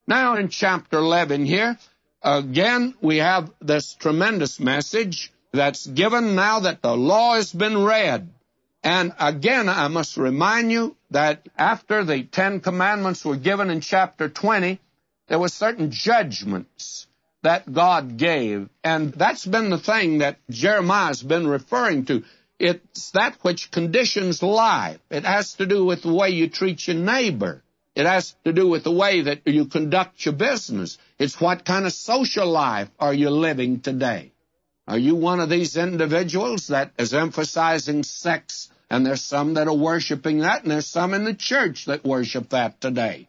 Now in chapter 11 here, again, we have this tremendous message that's given now that the law has been read. And again, I must remind you that after the 10 Commandments were given in chapter 20, there were certain judgments that God gave. And that's been the thing that Jeremiah's been referring to. It's that which conditions life. It has to do with the way you treat your neighbor. It has to do with the way that you conduct your business. It's what kind of social life are you living today? Are you one of these individuals that is emphasizing sex? And there's some that are worshiping that, and there's some in the church that worship that today.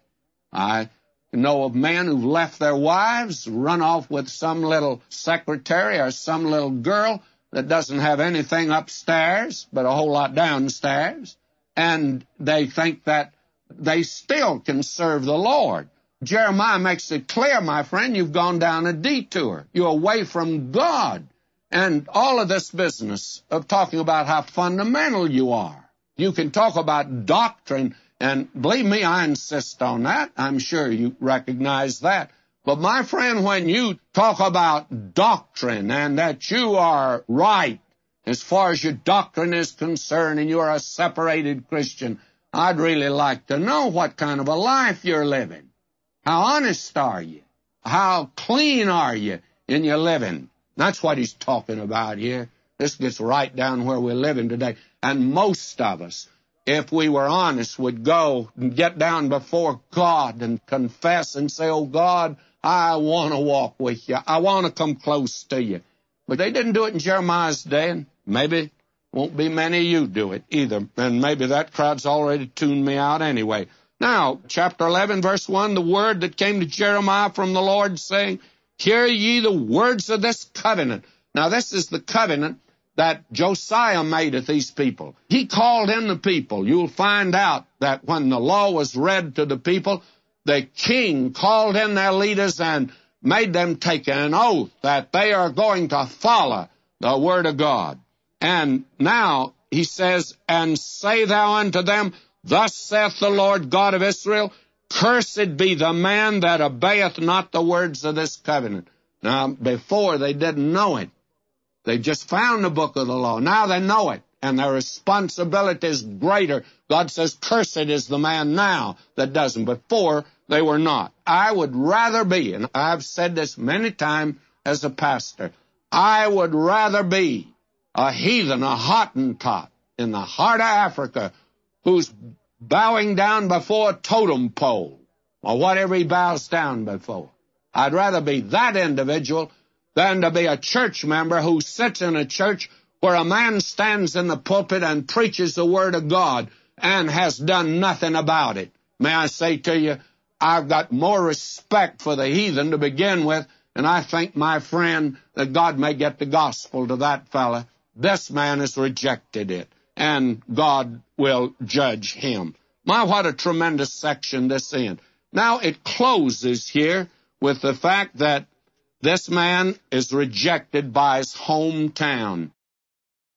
I know of men who've left their wives, run off with some little secretary or some little girl that doesn't have anything upstairs but a whole lot downstairs, and they think that they still can serve the Lord. Jeremiah makes it clear, my friend, you've gone down a detour. You're away from God. And all of this business of talking about how fundamental you are. You can talk about doctrine, and believe me, I insist on that. I'm sure you recognize that. But my friend, when you talk about doctrine and that you are right as far as your doctrine is concerned and you're a separated Christian, I'd really like to know what kind of a life you're living. How honest are you? How clean are you in your living? That's what he's talking about here. This gets right down where we're living today. And most of us, if we were honest, would go and get down before God and confess and say, oh, God, I want to walk with you. I want to come close to you. But they didn't do it in Jeremiah's day, and maybe won't be many of you do it either. And maybe that crowd's already tuned me out anyway. Now, chapter 11, verse 1, the word that came to Jeremiah from the Lord saying, hear ye the words of this covenant. Now, this is the covenant that Josiah made with these people. He called in the people. You'll find out that when the law was read to the people, the king called in their leaders and made them take an oath that they are going to follow the word of God. And now he says, and say thou unto them, thus saith the Lord God of Israel, cursed be the man that obeyeth not the words of this covenant. Now, before they didn't know it. They just found the book of the law. Now they know it, and their responsibility is greater. God says, cursed is the man now that doesn't. Before, they were not. I would rather be, and I've said this many times as a pastor, I would rather be a heathen, a Hottentot in the heart of Africa who's bowing down before a totem pole or whatever he bows down before. I'd rather be that individual than to be a church member who sits in a church where a man stands in the pulpit and preaches the word of God and has done nothing about it. May I say to you, I've got more respect for the heathen to begin with, and I think, my friend, that God may get the gospel to that fella. This man has rejected it, and God will judge him. My, what a tremendous section this is. Now it closes here with the fact that this man is rejected by his hometown.